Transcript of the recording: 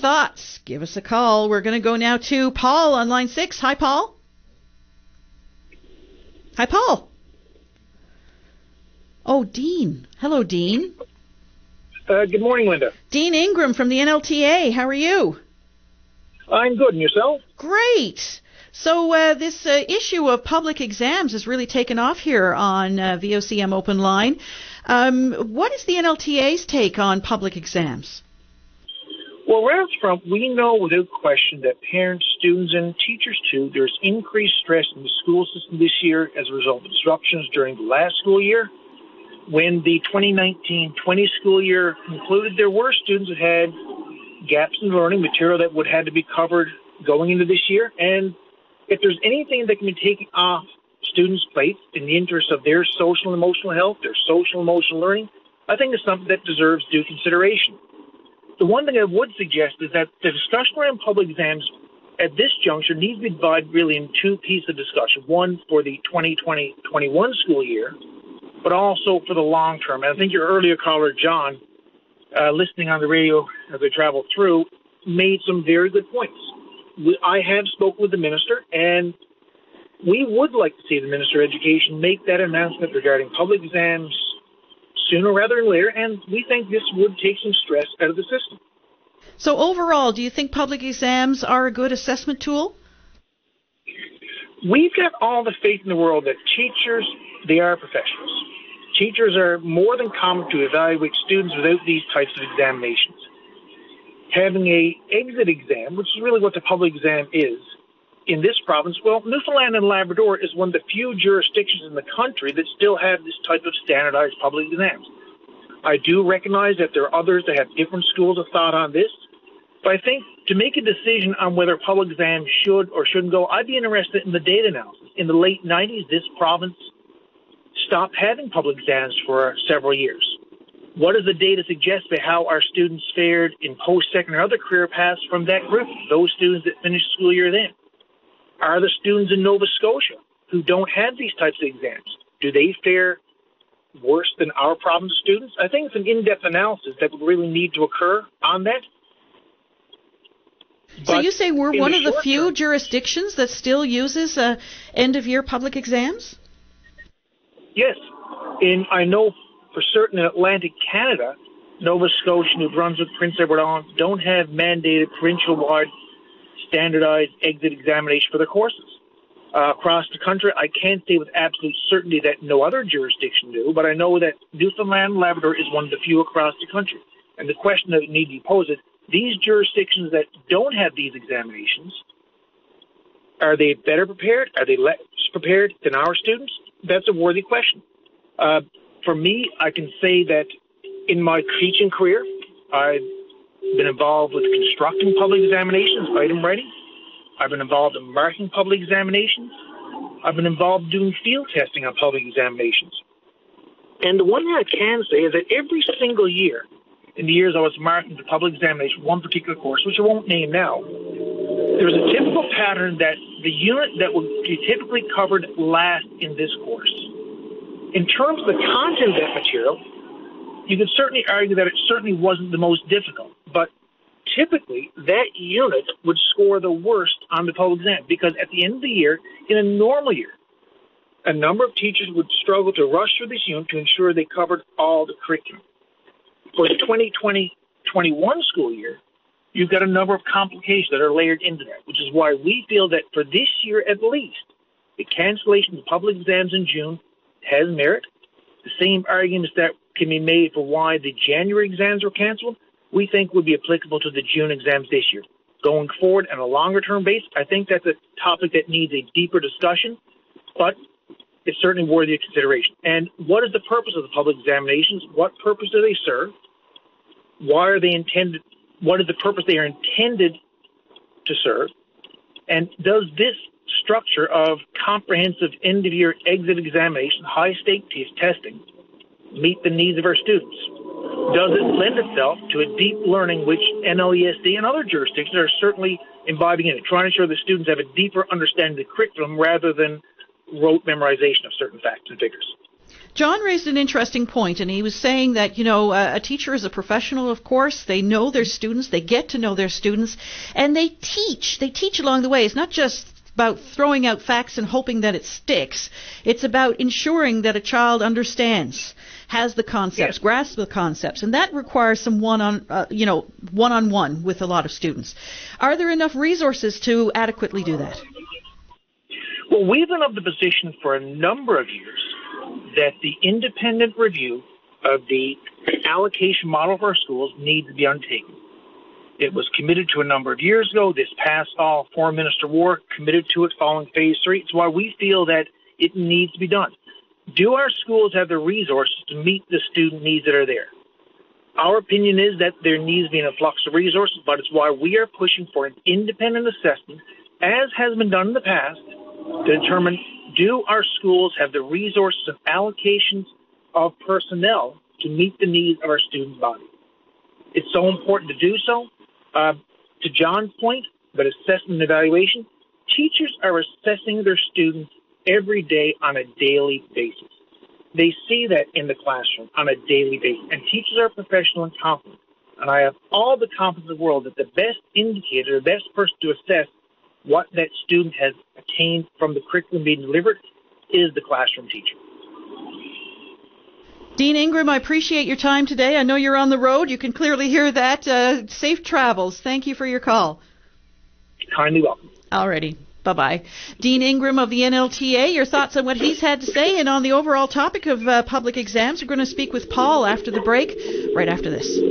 thoughts, give us a call. We're going to go now to Paul on line 6. Hi, Paul. Hi, Paul. Oh, Dean. Hello, Dean. Good morning, Linda. Dean Ingram from the NLTA. How are you? I'm good. And yourself? Great. So this issue of public exams has really taken off here on VOCM Open Line. What is the NLTA's take on public exams? Well, right up front, we know without question that parents, students, and teachers, too, there's increased stress in the school system this year as a result of disruptions during the last school year. When the 2019-20 school year concluded, there were students that had gaps in learning, material that would have to be covered going into this year. And if there's anything that can be taken off students' plates in the interest of their social and emotional health, their social and emotional learning, I think it's something that deserves due consideration. The one thing I would suggest is that the discussion around public exams at this juncture needs to be divided really in two pieces of discussion. One for the 2020-21 school year, but also for the long term. And I think your earlier caller, John, listening on the radio as I traveled through, made some very good points. I have spoken with the minister, and we would like to see the Minister of Education make that announcement regarding public exams sooner rather than later, and we think this would take some stress out of the system. So overall, do you think public exams are a good assessment tool? We've got all the faith in the world that teachers, they are professionals. Teachers are more than competent to evaluate students without these types of examinations. Having a exit exam, which is really what the public exam is, in this province, well, Newfoundland and Labrador is one of the few jurisdictions in the country that still have this type of standardized public exams. I do recognize that there are others that have different schools of thought on this, but I think to make a decision on whether public exams should or shouldn't go, I'd be interested in the data analysis. In the late 90s, this province stopped having public exams for several years. What does the data suggest about how our students fared in post-secondary or other career paths from that group, those students that finished school year then? Are the students in Nova Scotia who don't have these types of exams, do they fare worse than our province students? I think it's an in-depth analysis that would really need to occur on that. So you say we're one of the few jurisdictions that still uses end-of-year public exams? Yes. I know for certain in Atlantic Canada, Nova Scotia, New Brunswick, Prince Edward Island don't have mandated provincial-wide standardized exit examination for their courses. Across the country, I can't say with absolute certainty that no other jurisdiction do, but I know that Newfoundland and Labrador is one of the few across the country. And the question that would need to be posed is, these jurisdictions that don't have these examinations, are they better prepared? Are they less prepared than our students? That's a worthy question. For me, I can say that in my teaching career, I've been involved with constructing public examinations, item writing. I've been involved in marking public examinations. I've been involved in doing field testing on public examinations. And the one thing I can say is that every single year, in the years I was marking the public examination, one particular course, which I won't name now, there's a typical pattern that the unit that would be typically covered last in this course. In terms of the content of that material, you could certainly argue that it certainly wasn't the most difficult, but typically that unit would score the worst on the public exam because at the end of the year, in a normal year, a number of teachers would struggle to rush through this unit to ensure they covered all the curriculum. For the 2020-21 school year, you've got a number of complications that are layered into that, which is why we feel that for this year at least, the cancellation of public exams in June has merit. The same arguments that can be made for why the January exams were canceled, we think would be applicable to the June exams this year. Going forward on a longer-term basis, I think that's a topic that needs a deeper discussion, but it's certainly worthy of consideration. And what is the purpose of the public examinations? What purpose do they serve? Why are they intended? What is the purpose they are intended to serve? And does this structure of comprehensive end-of-year exit examination, high-stake testing, meet the needs of our students? Does it lend itself to a deep learning which NLESD and other jurisdictions are certainly imbibing in it, trying to ensure the students have a deeper understanding of the curriculum rather than rote memorization of certain facts and figures? John raised an interesting point, and he was saying that, a teacher is a professional, of course. They know their students. They get to know their students. And they teach. They teach along the way. It's not just about throwing out facts and hoping that it sticks. It's about ensuring that a child understands, has the concepts, grasps the concepts, and that requires some one-on-one with a lot of students. Are there enough resources to adequately do that? Well, we've been of the position for a number of years that the independent review of the allocation model for our schools needs to be undertaken. It was committed to a number of years ago. This past fall, Foreign Minister War committed to it following Phase 3. It's why we feel that it needs to be done. Do our schools have the resources to meet the student needs that are there? Our opinion is that there needs to be an influx of resources, but it's why we are pushing for an independent assessment, as has been done in the past, to determine, do our schools have the resources and allocations of personnel to meet the needs of our students' body? It's so important to do so. To John's point about assessment and evaluation, teachers are assessing their students every day on a daily basis. They see that in the classroom on a daily basis, and teachers are professional and competent. And I have all the confidence in the world that the best indicator, the best person to assess what that student has attained from the curriculum being delivered is the classroom teacher. Dean Ingram, I appreciate your time today. I know you're on the road. You can clearly hear that. Safe travels. Thank you for your call. Kindly welcome. Alrighty. Bye-bye. Dean Ingram of the NLTA, your thoughts on what he's had to say and on the overall topic of public exams. We're going to speak with Paul after the break, right after this.